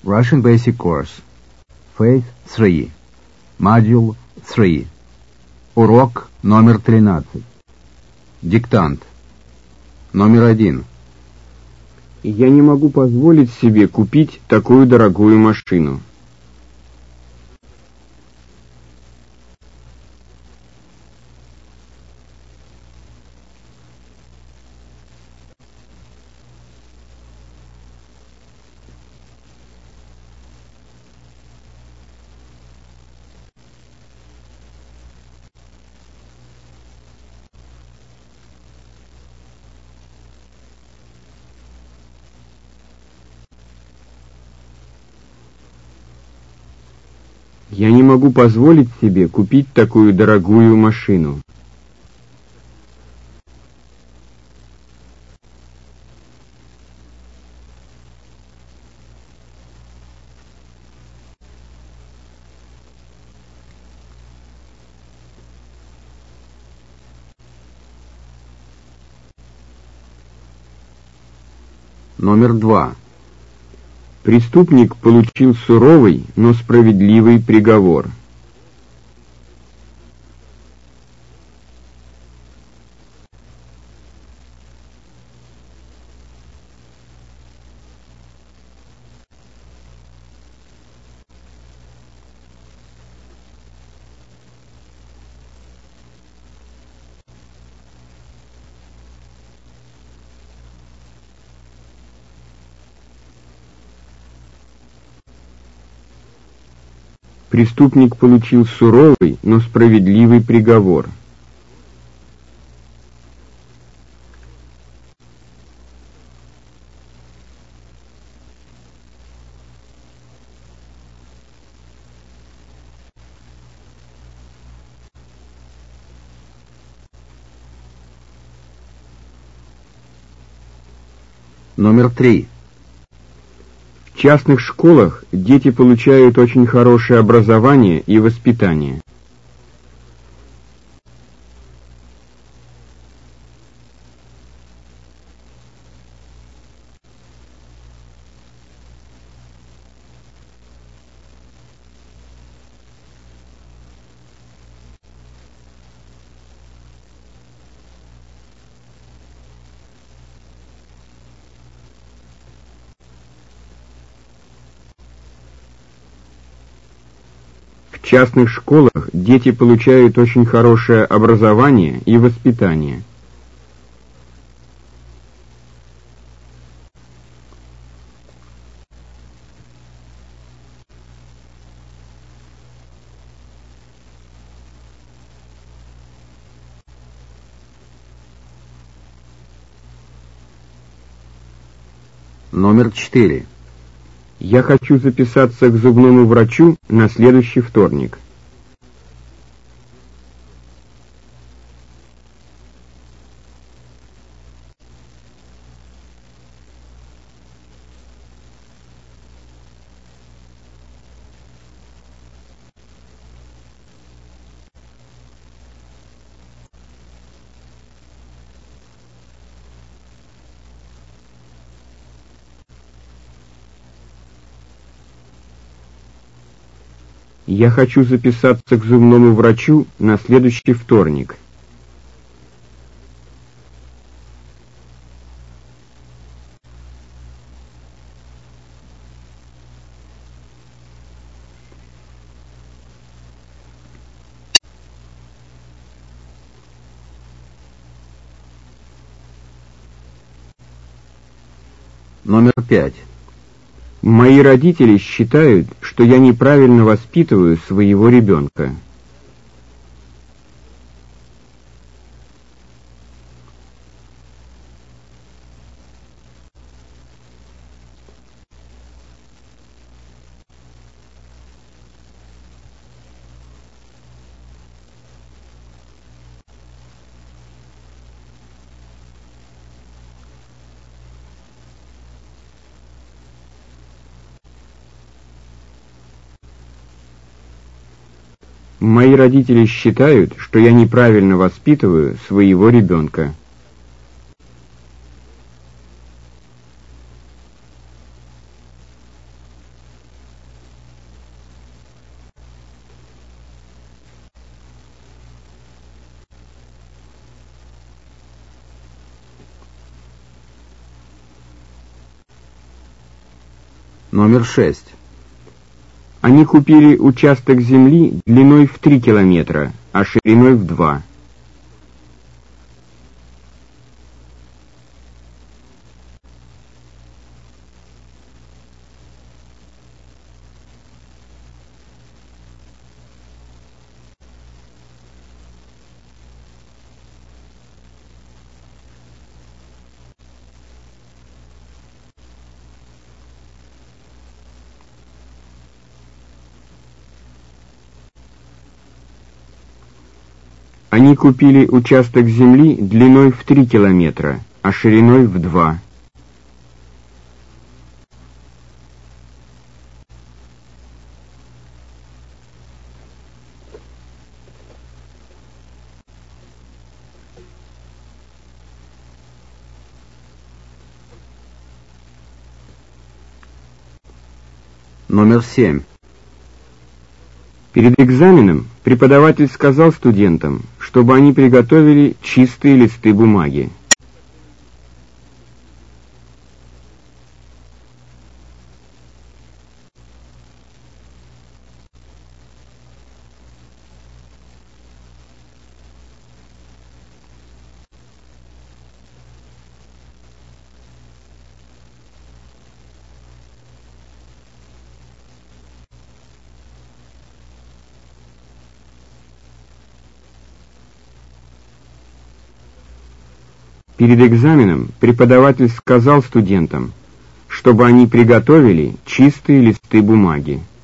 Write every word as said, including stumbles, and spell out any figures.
Russian Basic Course. Phase три. Module три. Урок номер тринадцать. Диктант. Номер один. Я не могу позволить себе купить такую дорогую машину. Я не могу позволить себе купить такую дорогую машину. Номер два. Преступник получил суровый, но справедливый приговор. Преступник получил суровый, но справедливый приговор. Номер три. В частных школах дети получают очень хорошее образование и воспитание. В частных школах дети получают очень хорошее образование и воспитание. Номер четыре. Я хочу записаться к зубному врачу на следующий вторник. Я хочу записаться к зубному врачу на следующий вторник. Номер пять. Мои родители считают, что я неправильно воспитываю своего ребенка. Мои родители считают, что я неправильно воспитываю своего ребенка. Номер шесть. Они купили участок земли длиной в три километра, а шириной в два. Они купили участок земли длиной в три километра, а шириной в два. Номер семь. Перед экзаменом преподаватель сказал студентам, чтобы они приготовили чистые листы бумаги. Перед экзаменом преподаватель сказал студентам, чтобы они приготовили чистые листы бумаги.